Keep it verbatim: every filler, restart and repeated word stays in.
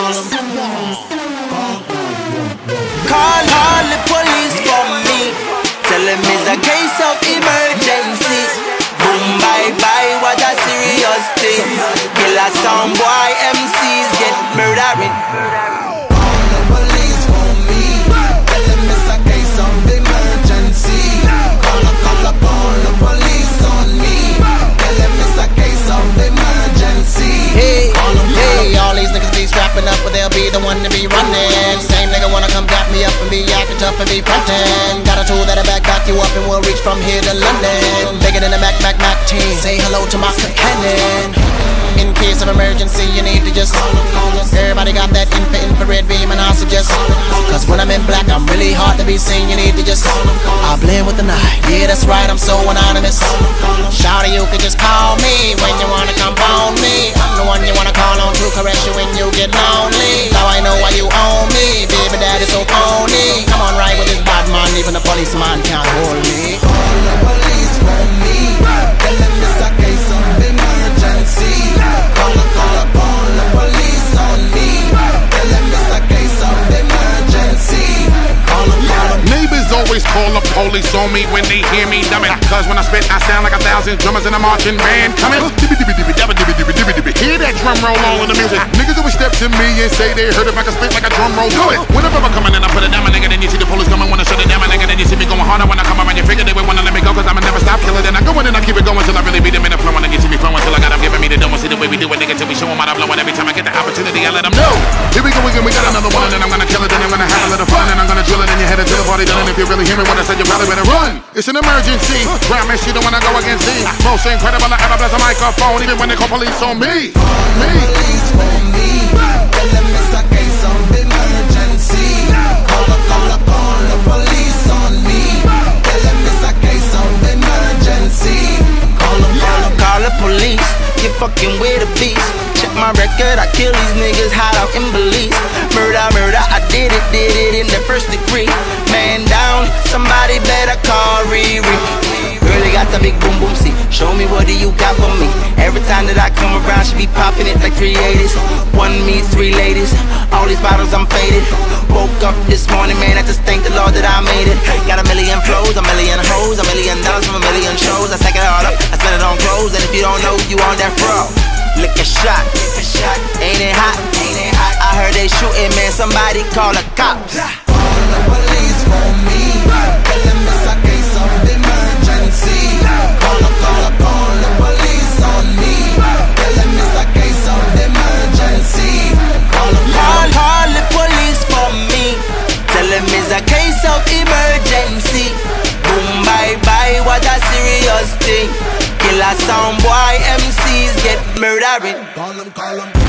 Call all the police for me. Tell them it's a case of emergency. Boom, bye bye, what a serious thing. Killer sound boy, M Cs get murdering. Call the police for me. Tell them it's a case of emergency. Call up, call up all the police on me. Tell them it's a case of emergency. Hey, hey, all these niggas be strapping up, but they'll be the one to be running. Same nigga wanna come back me up and be acting tough and be frontin'. Got a tool that'll back back you up and we'll reach from here to London. Bigger than a Mac Mac Mac team. Say hello to my cannon. In case of emergency, you need to just everybody got that infra infrared beam, and I'll suggest, cause when I'm in black, I'm really hard to be seen. You need to just I blend with the night. Yeah, that's right, I'm so anonymous. Shawty, you can just call me when you wanna come on me. I'm the one you wanna call on to caress you when you get lonely. Now I know why you own me, baby daddy so phony. Come on, right with this bad man, even the policeman can't hold me. Call the police for me. Tell them it's a case of emergency. Call up, call up all the police on me. Tell them it's a case of emergency. Call up, call up. Neighbors always call the police on me when they hear me dumbing. Cause when I spit, I sound like a thousand drummers in a marching band coming. Dibby dibby dibby dabba dibby dibby dibby dibby. Hear that drum roll all in the music. Niggas always step to me and say they heard if I can spit like a drum roll. Do it. Whenever I come in and I put it down, my nigga, then you see the police coming, wanna shut it down, my nigga, then you see me going harder when I come around. You figure they would wanna let me go, cause I'ma never stop killing. Then I go in and I keep it going till I really beat them in the flow. And you see me flowing till I got them giving me the dough. See the way we do it, nigga, till we show them how to blow. And every time I get the opportunity, I let them know. Here we go again, we got another one, and then I'm gonna kill it, then I'm gonna have a little fun, and I'm gonna drill it, and you headed to the party done. And if you really hear me when I said, you probably better run. It's an emergency. Grab me, she don't wanna go against me. Most incredible I ever bless a microphone, even when they call police on me. Me. Police for me. Tell them it's a case of emergency. Call up, call up all the police on me. Tell them it's a case of emergency. Call up, call up. Call the police, you fucking with a beast. Check my record, I kill these niggas hot out in Belize. Murder, murder, I did it, did it in the first degree. Man down, somebody better call Riri. Really got the big boom boom, see. Show me what do you got for me. Every time that I come around, she be popping it like three eighties. One me, three ladies. All these bottles, I'm faded. Woke up this morning, man, I just thank the Lord that I made it. Got a million flows, a million hoes, a million dollars from a million shows. I stack it all up, I spend it on clothes, and if you don't know, you on that fro. Lick a shot, ain't it hot? Ain't it hot? I heard they shooting, man. Somebody call the cops. Call the police for me. Tell them it's a case of emergency. Call up, call up all the police on me. Tell them it's a case of emergency. Call up, Call, call the police for me. Tell them it's a case of emergency. Boom, bye bye, what a serious thing. Killer sound boy, M Cs get murdering. call them, call them.